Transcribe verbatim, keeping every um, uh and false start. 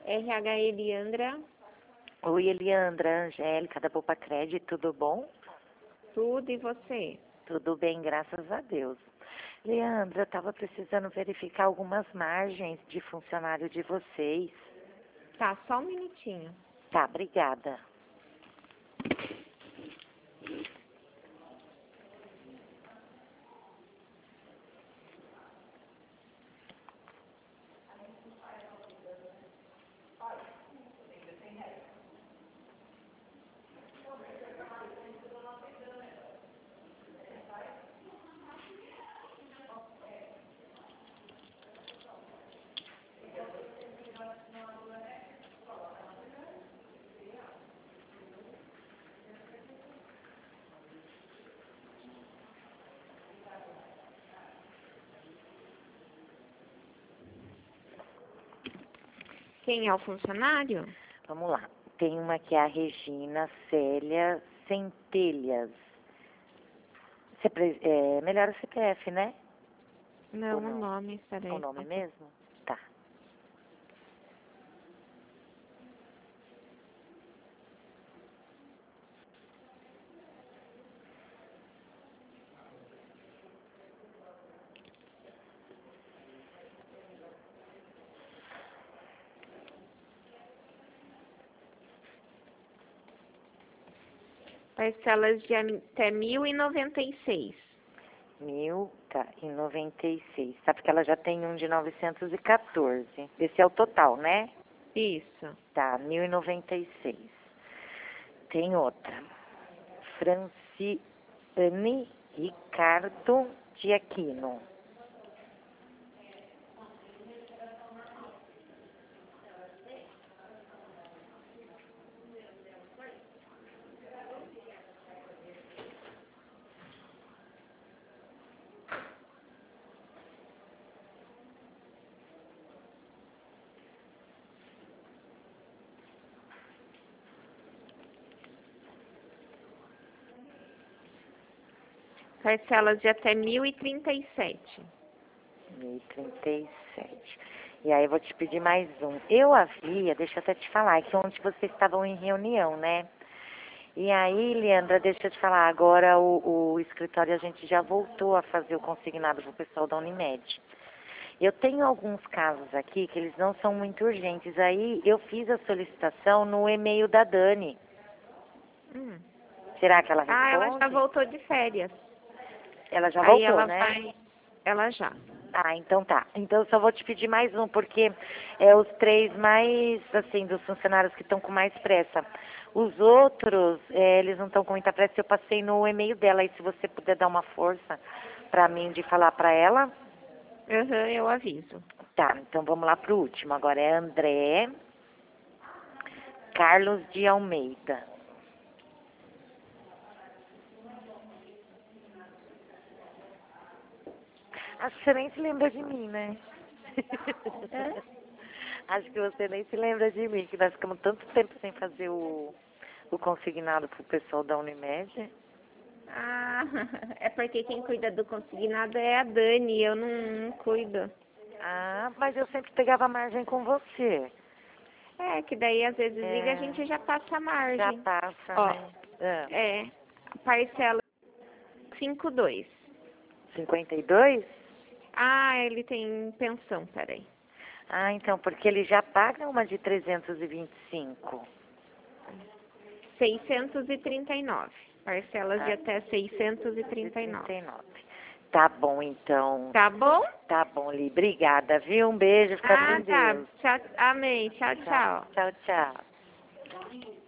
R H Eliandra, Oi, Eliandra, Angélica, da Poupa Crédito, tudo bom? tudo e você? Tudo bem, graças a Deus. Leandra, eu estava precisando verificar algumas margens de funcionário de vocês. Tá, só um minutinho. Tá, obrigada. Quem é o funcionário? Vamos lá. Tem uma que é a Regina Célia Centelhas. Você pre- é, melhor o C P F, né? Não, Ou o não? nome, É peraí. o nome mesmo? Tá. Parcelas de até mil e noventa e seis. Mil, tá, em noventa e seis. Tá, porque ela já tem um de novecentos e quatorze. Esse é o total, né? Isso. Tá, mil e noventa e seis. Tem outra. Franciane Ricardo de Aquino. Parcelas de até mil e trinta e sete. mil e trinta e sete. E aí eu vou te pedir mais um. Eu havia, deixa eu até te falar, que ontem vocês estavam em reunião, né? E aí, Leandra, deixa eu te falar, agora o, o escritório a gente já voltou a fazer o consignado pro pessoal da Unimed. Eu tenho alguns casos aqui que eles não são muito urgentes. Aí eu fiz a solicitação no e-mail da Dani. Hum. Será que ela Ah, ela já responde? voltou de férias. Ela já Aí voltou, ela né? vai. Ela já. Ah, então tá. Então eu só vou te pedir mais um, porque é os três mais, assim, dos funcionários que estão com mais pressa. Os outros, é, eles não estão com muita pressa, eu passei no e-mail dela. E se você puder dar uma força pra mim de falar pra ela. Aham, eu aviso. Tá, então vamos lá pro último. Agora é André Carlos de Almeida. Acho que você nem se lembra de mim, né? Hã? Acho que você nem se lembra de mim, que nós ficamos tanto tempo sem fazer o, o consignado pro pessoal da Unimed. Ah, é porque quem cuida do consignado é a Dani, eu não, não cuido. Ah, mas eu sempre pegava margem com você. É, que daí às vezes liga a É, gente já passa a já margem. passa, Ó, né? Ah, é, parcela cinco dois. cinquenta e dois? Ah, ele tem pensão, peraí. Ah, então, porque ele já paga uma de trezentos e vinte e cinco. seiscentos e trinta e nove. Parcelas de Ah, até seiscentos e trinta e nove. trinta e nove. Tá bom, então. Tá bom? Tá bom, Li. Obrigada, viu? Um beijo, fica Ah, com tá. Deus. Tchau, amém. Tchau, Tchau, tchau. tchau, tchau.